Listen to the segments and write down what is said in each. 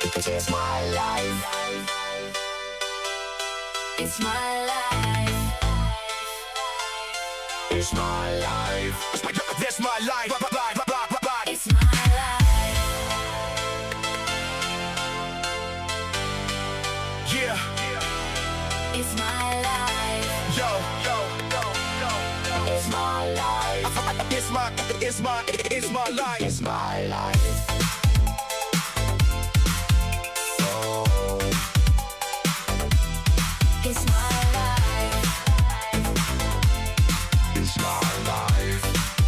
It is my life. It's my life. It's my life. That's my life. It's my life. Yeah. It's my life. Yo. It's my life. It's my life. It's my life. It's my life. It's my life.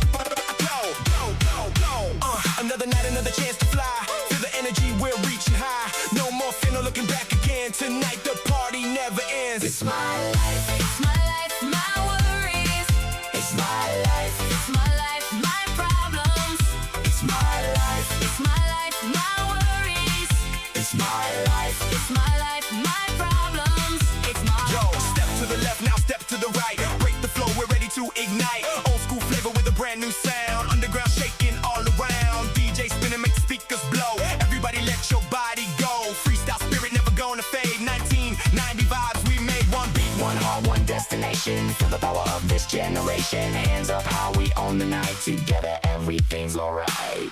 Go. Another night, another chance to fly. Feel the energy, we're reaching high. No more fear, no looking back again. Tonight the party never ends. It's my life. It's my life, my worries. It's my life. It's my life, my problems. It's my life. It's my life, my worries. It's my life. It's my life, my problems. It's my Yo, step to the left, now step to the right. Break the flow, we're ready to ignite. Old school flavor with a brand new sound. Underground shaking all around. DJ spinning, make the speakers blow. Everybody let your body go. Freestyle spirit never gonna fade. 1990 vibes, we made one beat, one heart, one destination. Feel the power of this generation. Hands up how we own the night. Together everything's alright.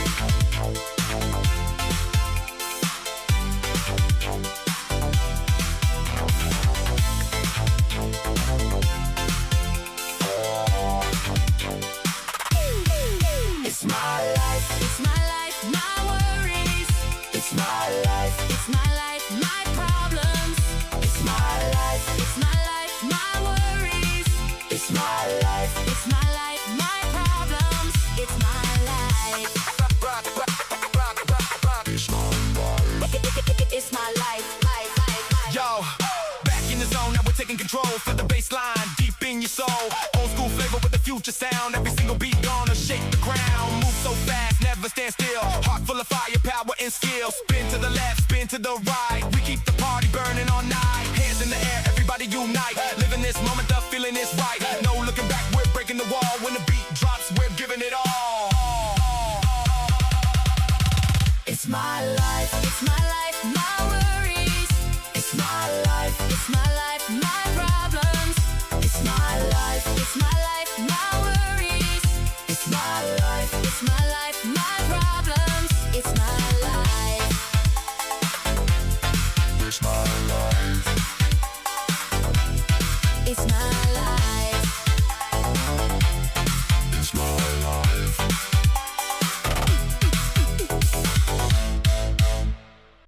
It's my life. It's my life, my worries. It's my life. It's my life, my problems. It's my life. It's my life, my worries. It's my life. It's my life, my problems. It's my life. It's my life. Yo, back in the zone, now we're taking control. Feel the bass line deep in your soul. Old school flavor with the future sound. Every single beat gonna shake the ground. Move so fast, never stand still. Heart full of firepower and skill. Spin to the left, spin to the right. We keep the party burning all night. Hands in the air, everybody unite. Living this moment, the feeling is right. No looking back, we're breaking the wall. When the beat drops, we're giving it all. It's my life. It's my life.